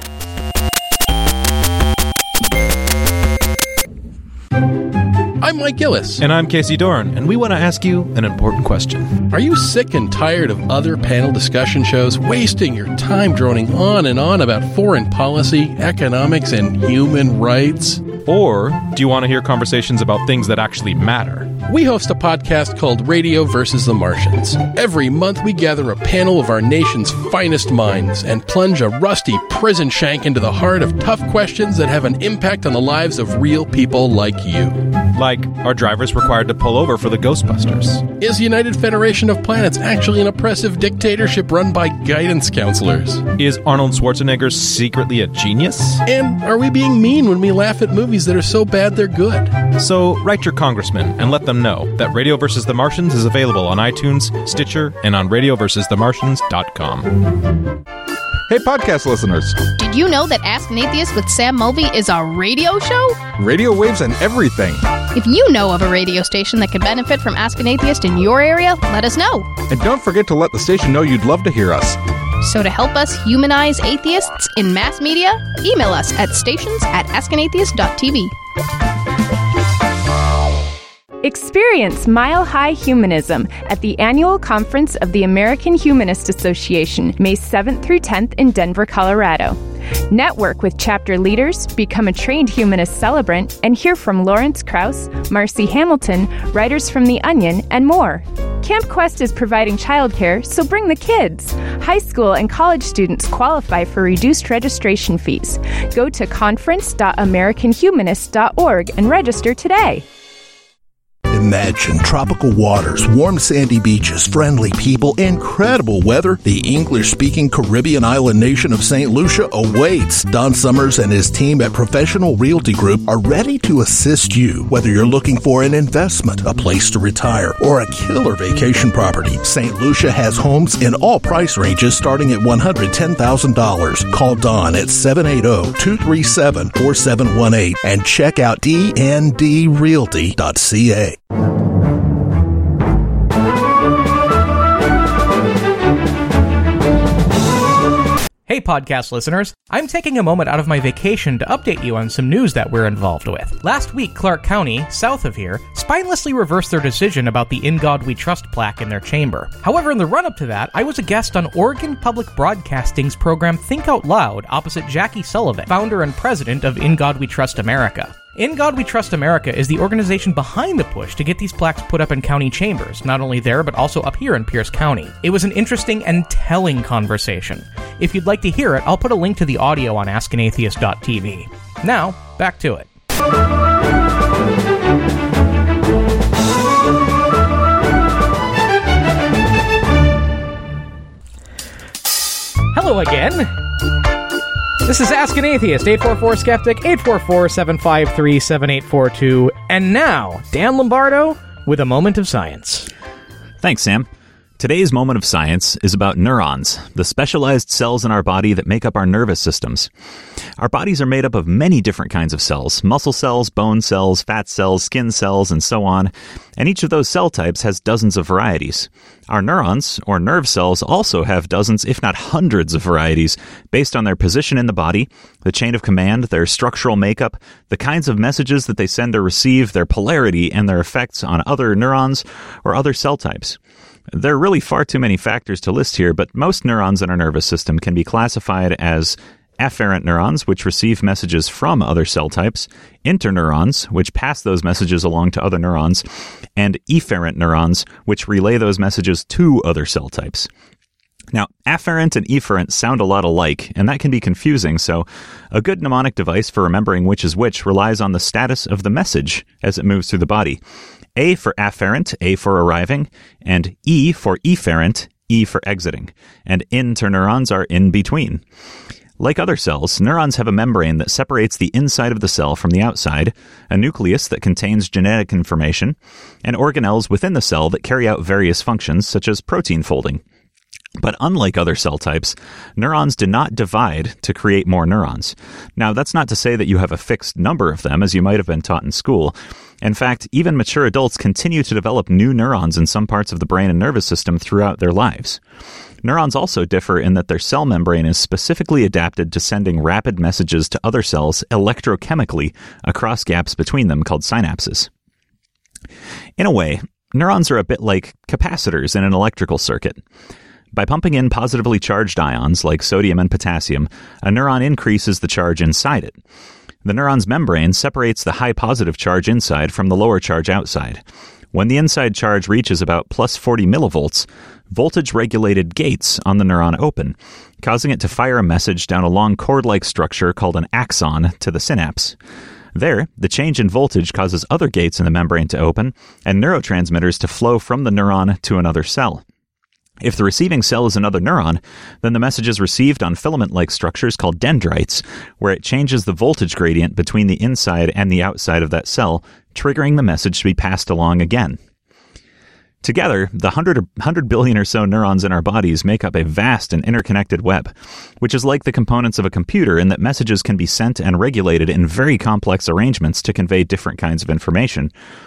I'm Mike Gillis. And I'm Casey Doran, and we want to ask you an important question. Are you sick and tired of other panel discussion shows wasting your time droning on and on about foreign policy, economics, and human rights? Or do you want to hear conversations about things that actually matter? We host a podcast called Radio versus the Martians. Every month we gather a panel of our nation's finest minds and plunge a rusty prison shank into the heart of tough questions that have an impact on the lives of real people like you. Like, are drivers required to pull over for the Ghostbusters? Is United Federation of Planets actually an oppressive dictatorship run by guidance counselors? Is Arnold Schwarzenegger secretly a genius? And are we being mean when we laugh at movies that are so bad they're good? So write your congressman and let them know that Radio versus the Martians is available on iTunes, Stitcher, and on radio versus the martians dot com. Hey, podcast listeners. Did you know that Ask an Atheist with Sam Mulvey is a radio show? Radio waves and everything. If you know of a radio station that could benefit from Ask an Atheist in your area, let us know. And don't forget to let the station know you'd love to hear us. So to help us humanize atheists in mass media, email us at stations at ask an atheist dot t v. Experience Mile High Humanism at the annual conference of the American Humanist Association, May seventh through tenth in Denver, Colorado. Network with chapter leaders, become a trained humanist celebrant, and hear from Lawrence Krauss, Marcy Hamilton, writers from The Onion, and more. Camp Quest is providing childcare, so bring the kids. High school and college students qualify for reduced registration fees. Go to conference dot american humanist dot org and register today. Imagine tropical waters, warm sandy beaches, friendly people, incredible weather. The English-speaking Caribbean island nation of Saint Lucia awaits. Don Summers and his team at Professional Realty Group are ready to assist you. Whether you're looking for an investment, a place to retire, or a killer vacation property, Saint Lucia has homes in all price ranges starting at one hundred ten thousand dollars. Call Don at seven eight zero, two three seven, four seven one eight and check out d n d realty dot c a. Hey, podcast listeners. I'm taking a moment out of my vacation to update you on some news that we're involved with. Last week, Clark County, south of here, spinelessly reversed their decision about the In God We Trust plaque in their chamber. However, in the run-up to that, I was a guest on Oregon Public Broadcasting's program Think Out Loud opposite Jackie Sullivan, founder and president of In God We Trust America. In God We Trust America is the organization behind the push to get these plaques put up in county chambers, not only there, but also up here in Pierce County. It was an interesting and telling conversation. If you'd like to hear it, I'll put a link to the audio on ask an atheist dot t v. Now, back to it. Hello again. This is Ask an Atheist, eight four four skeptic, eight four four, seven five three, seven eight four two. And now, Dan Lombardo with a moment of science. Thanks, Sam. Today's moment of science is about neurons, the specialized cells in our body that make up our nervous systems. Our bodies are made up of many different kinds of cells, muscle cells, bone cells, fat cells, skin cells, and so on, and each of those cell types has dozens of varieties. Our neurons, or nerve cells, also have dozens, if not hundreds of varieties, based on their position in the body, the chain of command, their structural makeup, the kinds of messages that they send or receive, their polarity, and their effects on other neurons or other cell types. There are really far too many factors to list here, but most neurons in our nervous system can be classified as afferent neurons, which receive messages from other cell types, interneurons, which pass those messages along to other neurons, and efferent neurons, which relay those messages to other cell types. Now, afferent and efferent sound a lot alike, and that can be confusing, so a good mnemonic device for remembering which is which relies on the status of the message as it moves through the body. A for afferent, A for arriving, and E for efferent, E for exiting, and interneurons are in between. Like other cells, neurons have a membrane that separates the inside of the cell from the outside, a nucleus that contains genetic information, and organelles within the cell that carry out various functions, such as protein folding. But unlike other cell types, neurons do not divide to create more neurons. Now, that's not to say that you have a fixed number of them, as you might have been taught in school. In fact, even mature adults continue to develop new neurons in some parts of the brain and nervous system throughout their lives. Neurons also differ in that their cell membrane is specifically adapted to sending rapid messages to other cells electrochemically across gaps between them called synapses. In a way, neurons are a bit like capacitors in an electrical circuit. By pumping in positively charged ions like sodium and potassium, a neuron increases the charge inside it. The neuron's membrane separates the high positive charge inside from the lower charge outside. When the inside charge reaches about plus forty millivolts, voltage-regulated gates on the neuron open, causing it to fire a message down a long cord-like structure called an axon to the synapse. There, the change in voltage causes other gates in the membrane to open and neurotransmitters to flow from the neuron to another cell. If the receiving cell is another neuron, then the message is received on filament-like structures called dendrites, where it changes the voltage gradient between the inside and the outside of that cell, triggering the message to be passed along again. Together, the one hundred, one hundred billion or so neurons in our bodies make up a vast and interconnected web, which is like the components of a computer in that messages can be sent and regulated in very complex arrangements to convey different kinds of information.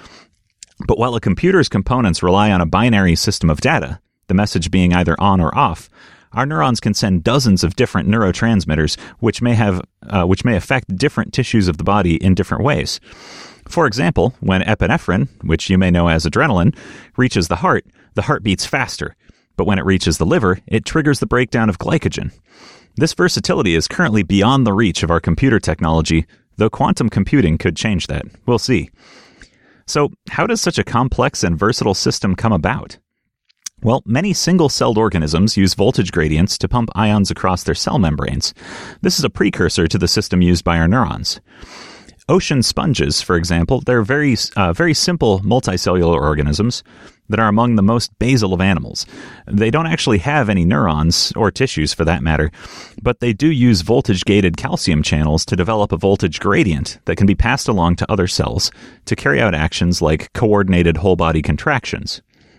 But while a computer's components rely on a binary system of data, the message being either on or off, our neurons can send dozens of different neurotransmitters which may have uh, which may affect different tissues of the body in different ways. For example, when epinephrine, which you may know as adrenaline, reaches the heart, the heart beats faster. But when it reaches the liver, it triggers the breakdown of glycogen. This versatility is currently beyond the reach of our computer technology, though quantum computing could change that. We'll see. So, how does such a complex and versatile system come about? Well, many single-celled organisms use voltage gradients to pump ions across their cell membranes. This is a precursor to the system used by our neurons. Ocean sponges, for example, they're very, uh, very simple multicellular organisms that are among the most basal of animals. They don't actually have any neurons, or tissues for that matter, but they do use voltage-gated calcium channels to develop a voltage gradient that can be passed along to other cells to carry out actions like coordinated whole-body contractions.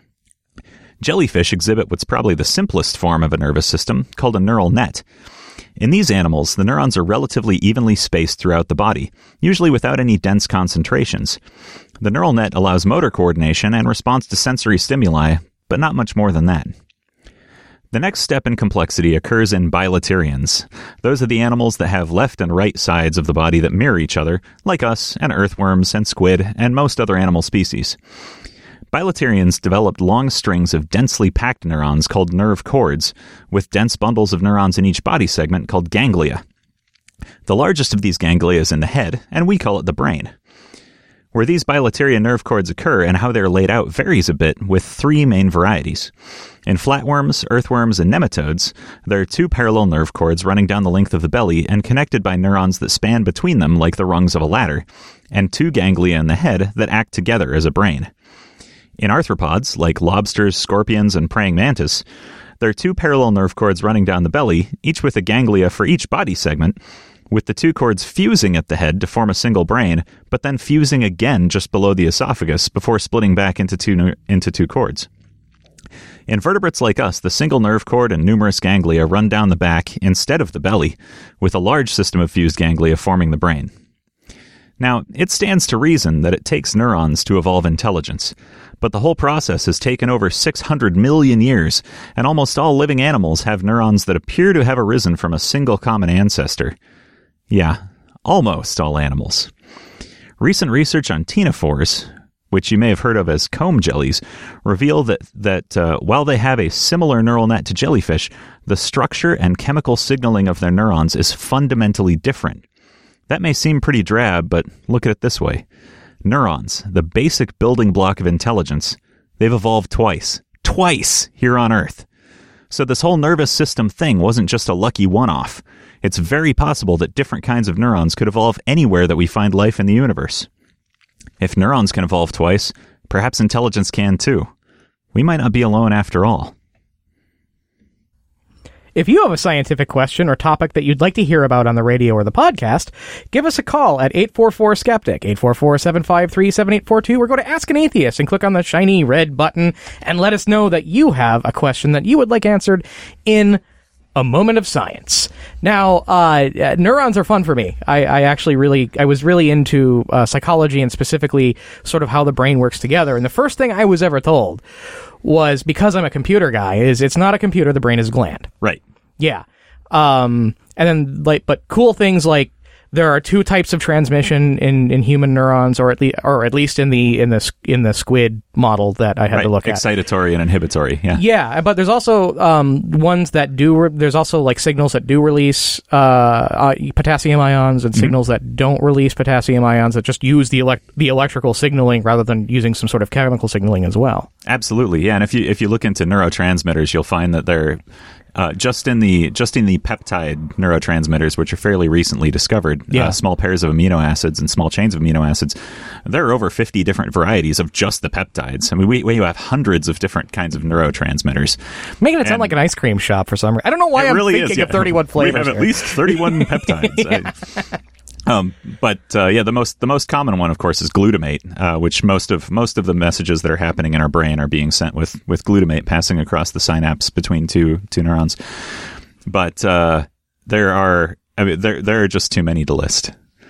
Jellyfish exhibit what's probably the simplest form of a nervous system, called a neural net. In these animals, the neurons are relatively evenly spaced throughout the body, usually without any dense concentrations. The neural net allows motor coordination and response to sensory stimuli, but not much more than that. The next step in complexity occurs in bilaterians. Those are the animals that have left and right sides of the body that mirror each other, like us and earthworms and squid and most other animal species. Bilaterians developed long strings of densely packed neurons called nerve cords, with dense bundles of neurons in each body segment called ganglia. The largest of these ganglia is in the head, and we call it the brain. Where these bilaterian nerve cords occur and how they're laid out varies a bit, with three main varieties. In flatworms, earthworms, and nematodes, there are two parallel nerve cords running down the length of the belly and connected by neurons that span between them like the rungs of a ladder, and two ganglia in the head that act together as a brain. In arthropods, like lobsters, scorpions, and praying mantis, there are two parallel nerve cords running down the belly, each with a ganglia for each body segment, with the two cords fusing at the head to form a single brain, but then fusing again just below the esophagus before splitting back into two, ner- into two cords. In vertebrates like us, the single nerve cord and numerous ganglia run down the back instead of the belly, with a large system of fused ganglia forming the brain. Now, it stands to reason that it takes neurons to evolve intelligence, but the whole process has taken over six hundred million years, and almost all living animals have neurons that appear to have arisen from a single common ancestor. Yeah, almost all animals. Recent research on ctenophores, which you may have heard of as comb jellies, reveal that, that uh, while they have a similar neural net to jellyfish, the structure and chemical signaling of their neurons is fundamentally different. That may seem pretty drab, but look at it this way. Neurons, the basic building block of intelligence, they've evolved twice. Twice here on Earth. So this whole nervous system thing wasn't just a lucky one-off. It's very possible that different kinds of neurons could evolve anywhere that we find life in the universe. If neurons can evolve twice, perhaps intelligence can too. We might not be alone after all. If you have a scientific question or topic that you'd like to hear about on the radio or the podcast, give us a call at eight four four skeptic, eight four four, seven five three, seven eight four two, or go to Ask an Atheist and click on the shiny red button and let us know that you have a question that you would like answered in a moment of science. Now, uh, uh, neurons are fun for me. I, I actually really, I was really into uh, psychology and specifically sort of how the brain works together. And the first thing I was ever told was, because I'm a computer guy, is it's not a computer, the brain is a gland. Right. Yeah. Um, and then, like, but cool things like there are two types of transmission in, in human neurons, or at least, or at least in the in the in the squid model that I had right. to look at. Excitatory and inhibitory. Yeah. Yeah, but there's also um, ones that do. Re- there's also like signals that do release uh, uh, potassium ions, and mm-hmm. signals that don't release potassium ions, that just use the elect- the electrical signaling rather than using some sort of chemical signaling as well. Absolutely. Yeah, and if you if you look into neurotransmitters, you'll find that they're Uh, just in the just in the peptide neurotransmitters, which are fairly recently discovered, yeah. uh, small pairs of amino acids and small chains of amino acids, there are over fifty different varieties of just the peptides. I mean, we, we have hundreds of different kinds of neurotransmitters. Making it and sound like an ice cream shop for some reason. I don't know why I'm really thinking is, yeah. of thirty-one flavors. We have here. at least thirty-one peptides. yeah. I, Um, but uh, yeah, the most the most common one, of course, is glutamate, uh, which most of most of the messages that are happening in our brain are being sent with, with glutamate passing across the synapse between two two neurons. But uh, there are I mean, there there are just too many to list.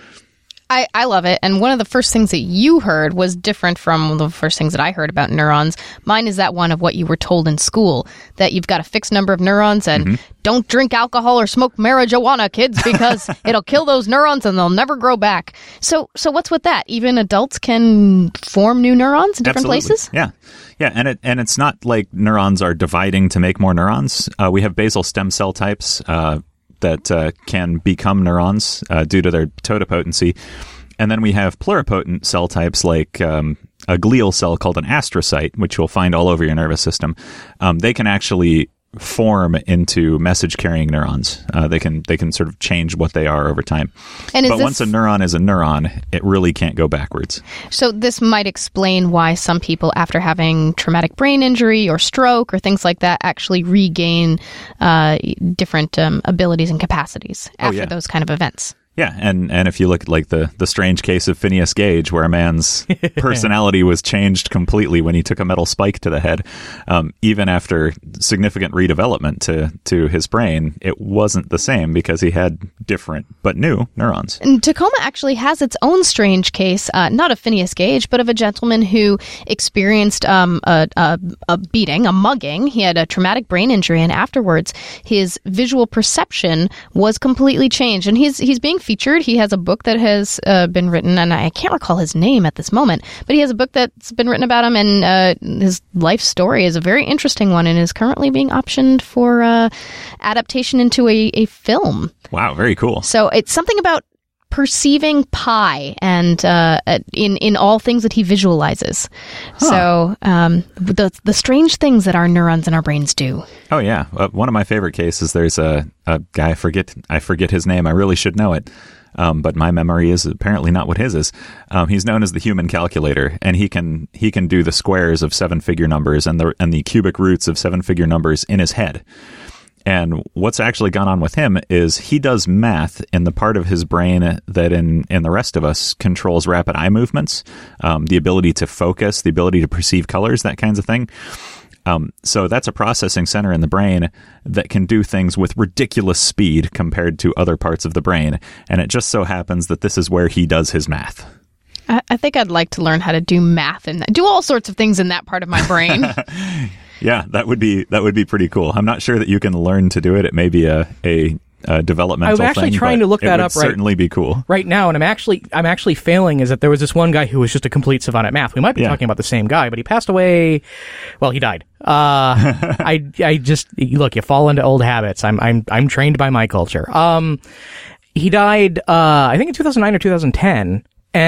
I, I love it. And one of the first things that you heard was different from the first things that I heard about neurons. Mine is that one of what you were told in school, that you've got a fixed number of neurons and mm-hmm. don't drink alcohol or smoke marijuana, kids, because it'll kill those neurons and they'll never grow back. So so what's with that? Even adults can form new neurons in different Absolutely. places? Yeah. Yeah, and it and it's not like neurons are dividing to make more neurons. Uh, we have basal stem cell types uh that uh, can become neurons uh, due to their totipotency. And then we have pluripotent cell types like um, a glial cell called an astrocyte, which you'll find all over your nervous system. Um, they can actually form into message-carrying neurons. Uh, they can they can sort of change what they are over time. And is but this, once a neuron is a neuron, it really can't go backwards. So this might explain why some people, after having traumatic brain injury or stroke or things like that, actually regain uh, different um, abilities and capacities after oh, yeah. those kind of events. Yeah, and, and if you look at like the, the strange case of Phineas Gage, where a man's personality was changed completely when he took a metal spike to the head, um, even after significant redevelopment to, to his brain, it wasn't the same because he had different but new neurons. And Tacoma actually has its own strange case, uh, not of Phineas Gage, but of a gentleman who experienced um, a, a, a beating, a mugging. He had a traumatic brain injury, and afterwards his visual perception was completely changed. And he's he's being featured. He has a book that has uh, been written, and I can't recall his name at this moment, but he has a book that's been written about him, and uh, his life story is a very interesting one and is currently being optioned for uh, adaptation into a, a film. Wow, very cool. So it's something about perceiving pi and uh, in in all things that he visualizes. Huh. So um, the the strange things that our neurons in our brains do. Oh yeah, uh, one of my favorite cases. There's a, a guy I forget I forget his name. I really should know it, um, but my memory is apparently not what his is. Um, he's known as the human calculator, and he can he can do the squares of seven figure numbers and the and the cubic roots of seven figure numbers in his head. And what's actually gone on with him is he does math in the part of his brain that in, in the rest of us controls rapid eye movements, um, the ability to focus, the ability to perceive colors, that kinds of thing. Um, so that's a processing center in the brain that can do things with ridiculous speed compared to other parts of the brain. And it just so happens that this is where he does his math. I, I think I'd like to learn how to do math and do all sorts of things in that part of my brain. Yeah, that would be that would be pretty cool. I'm not sure that you can learn to do it. It may be a a, a developmental thing. I'm actually thing, trying to look that up. It would right, certainly be cool right now, and I'm actually I'm actually failing. Is that there was this one guy who was just a complete savant at math. We might be yeah. talking about the same guy, but he passed away. Well, he died. Uh, I I just look. You fall into old habits. I'm I'm I'm trained by my culture. Um, he died. Uh, I think in two thousand nine or two thousand ten.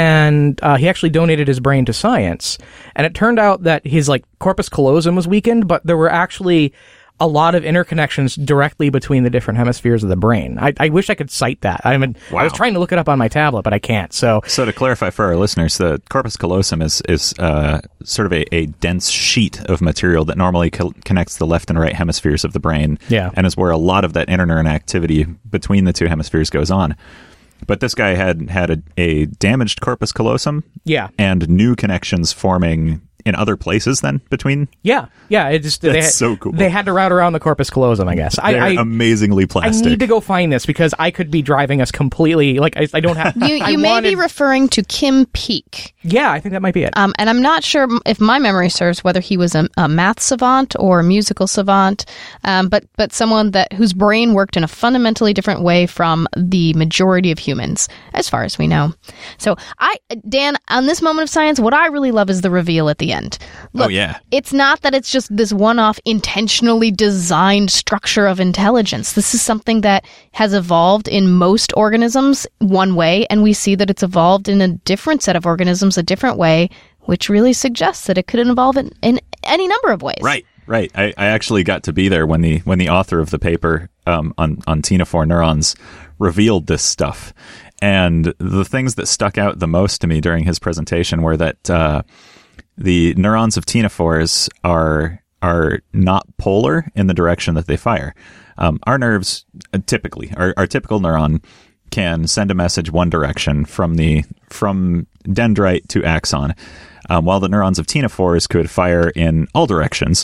And uh, he actually donated his brain to science. And it turned out that his like corpus callosum was weakened, but there were actually a lot of interconnections directly between the different hemispheres of the brain. I, I wish I could cite that. I mean, wow. I was trying to look it up on my tablet, but I can't. So, so to clarify for our listeners, the corpus callosum is is uh, sort of a, a dense sheet of material that normally co- connects the left and right hemispheres of the brain, yeah. and is where a lot of that interneuron activity between the two hemispheres goes on. But this guy had had a, a damaged corpus callosum, yeah, and new connections forming in other places then between. Yeah, yeah. It just That's they had, so cool. They had to route around the corpus callosum, I guess. They're I, I, amazingly plastic. I need to go find this because I could be driving us completely. Like I, I don't have. You, I you may wanted, be referring to Kim Peek. Yeah, I think that might be it. Um, and I'm not sure if my memory serves whether he was a, a math savant or a musical savant, um, but but someone that whose brain worked in a fundamentally different way from the majority of humans, as far as we know. So, I Dan, on this moment of science, what I really love is the reveal at the end. Look, oh yeah, it's not that it's just this one-off, intentionally designed structure of intelligence. This is something that has evolved in most organisms one way, and we see that it's evolved in a different set of organisms a different way, which really suggests that it could evolve in, in any number of ways. Right, right. I, I actually got to be there when the when the author of the paper um, on on ctenophore neurons revealed this stuff, and the things that stuck out the most to me during his presentation were that uh, the neurons of ctenophores are are not polar in the direction that they fire. Um, our nerves, uh, typically, our, our typical neuron can send a message one direction from the from dendrite to axon, um, while the neurons of ctenophores could fire in all directions,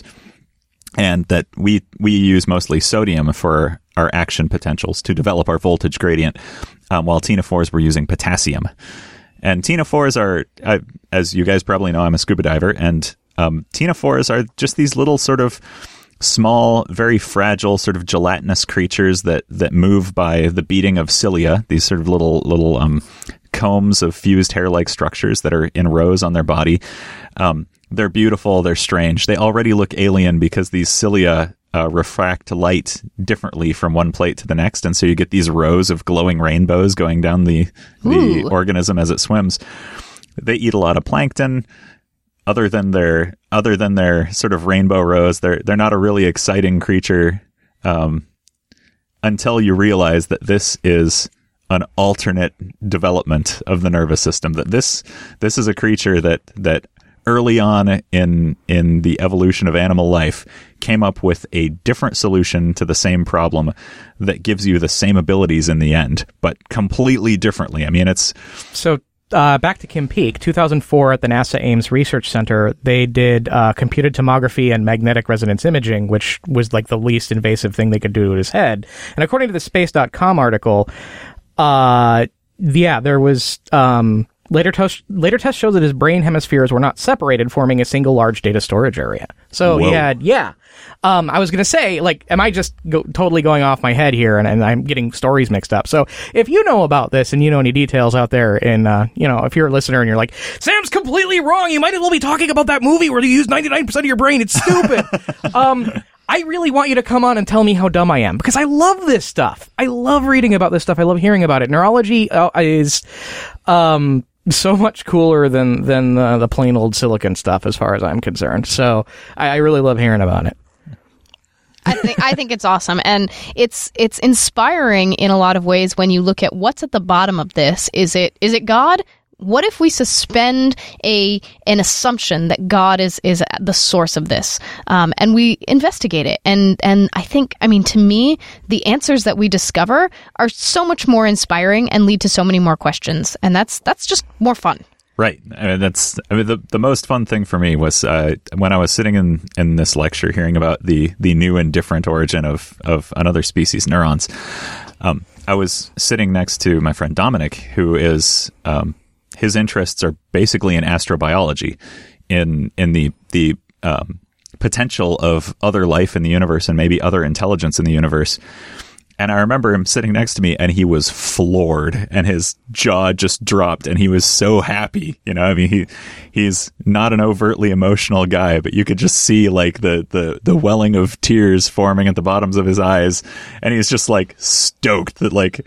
and that we we use mostly sodium for our action potentials to develop our voltage gradient, um, while ctenophores were using potassium. And ctenophores are, uh, as you guys probably know, I'm a scuba diver, and um, ctenophores are just these little sort of small, very fragile, sort of gelatinous creatures that, that move by the beating of cilia, these sort of little little um, combs of fused hair-like structures that are in rows on their body. Um, they're beautiful, they're strange. They already look alien because these cilia uh, refract light differently from one plate to the next, and so you get these rows of glowing rainbows going down the, the organism as it swims. They eat a lot of plankton. Other than their other than their sort of rainbow rows, they're they're not a really exciting creature um, until you realize that this is an alternate development of the nervous system. That this this is a creature that that early on in in the evolution of animal life came up with a different solution to the same problem that gives you the same abilities in the end, but completely differently. I mean, it's so. Uh, back to Kim Peek, two thousand four at the NASA Ames Research Center, they did uh, computed tomography and magnetic resonance imaging, which was like the least invasive thing they could do to his head. And according to the space dot com article, uh, yeah, there was um, later, tos- later tests showed that his brain hemispheres were not separated, forming a single large data storage area. So Whoa. he had, yeah. Um, I was going to say, like, am I just go- totally going off my head here and, and I'm getting stories mixed up? So if you know about this and you know any details out there and, uh, you know, if you're a listener and you're like, Sam's completely wrong, you might as well be talking about that movie where you use ninety-nine percent of your brain. It's stupid. um, I really want you to come on and tell me how dumb I am because I love this stuff. I love reading about this stuff. I love hearing about it. Neurology uh, is, um, so much cooler than, than uh, the plain old silicon stuff as far as I'm concerned. So I, I really love hearing about it. I think I think it's awesome, and it's it's inspiring in a lot of ways when you look at what's at the bottom of this. Is it is it God? What if we suspend a an assumption that God is is the source of this, um, and we investigate it? And and I think, I mean, to me, the answers that we discover are so much more inspiring and lead to so many more questions, and that's that's just more fun. Right. I mean, that's I mean, the the most fun thing for me was uh, when I was sitting in, in this lecture hearing about the, the new and different origin of, of another species, neurons. Um, I was sitting next to my friend Dominic, who is um, his interests are basically in astrobiology, in in the the um, potential of other life in the universe and maybe other intelligence in the universe. And I remember him sitting next to me and he was floored and his jaw just dropped and he was so happy. You know, I mean, he, he's not an overtly emotional guy, but you could just see like the, the, the welling of tears forming at the bottoms of his eyes. And he's just like stoked that like,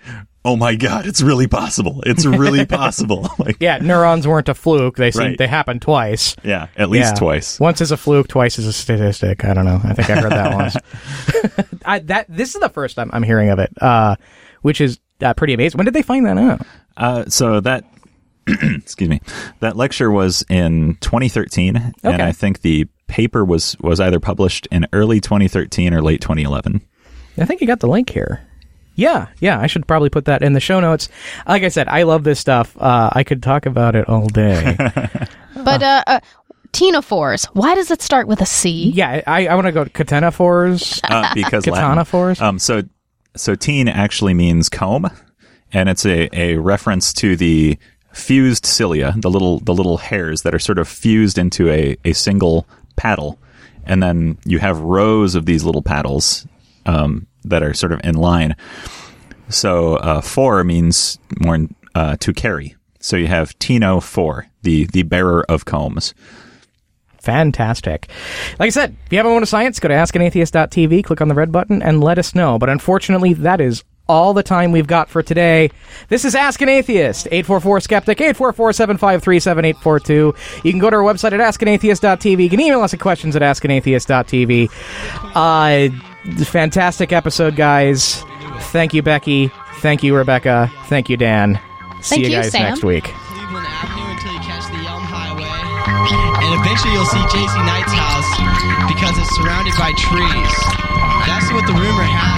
oh my God, it's really possible. It's really possible. Like, yeah, neurons weren't a fluke. They seem, Right. they happened twice. yeah, at least Yeah. twice. Once is a fluke, twice is a statistic. I don't know. I think I heard that once. I, that this is the first time I'm hearing of it, uh, which is uh, pretty amazing. When did they find that out? Uh, so that, excuse me, that lecture was in twenty thirteen, and Okay. I think the paper was, was either published in early twenty thirteen or late twenty eleven. I think you got the link here. Yeah, yeah, I should probably put that in the show notes. Like I said, I love this stuff. Uh, I could talk about it all day. But uh, uh, ctenophores, why does it start with a C? Yeah, I, I want to go to catenophores. Uh, because Catenophores? Latin. Um, so, so teen actually means comb, and it's a, a reference to the fused cilia, the little the little hairs that are sort of fused into a, a single paddle, and then you have rows of these little paddles um, that are sort of in line. So uh, four means more uh, to carry. So you have Tino four, the the bearer of combs. Fantastic. Like I said, if you have a moment of science, go to ask an atheist dot t v, click on the red button, and let us know. But unfortunately, that is all the time we've got for today. This is Ask an Atheist, eight four four skeptic, eight four four, seven five three, seven eight four two. You can go to our website at ask an atheist dot t v. You can email us at questions at ask an atheist dot t v. Uh, fantastic episode, guys. Thank you, Becky. Thank you, Rebecca. Thank you, Dan. See Thank you you, guys Sam. next week. Cleveland Avenue until you catch the Elm Highway. And eventually you'll see J C Knight's house because it's surrounded by trees. That's what the rumor has.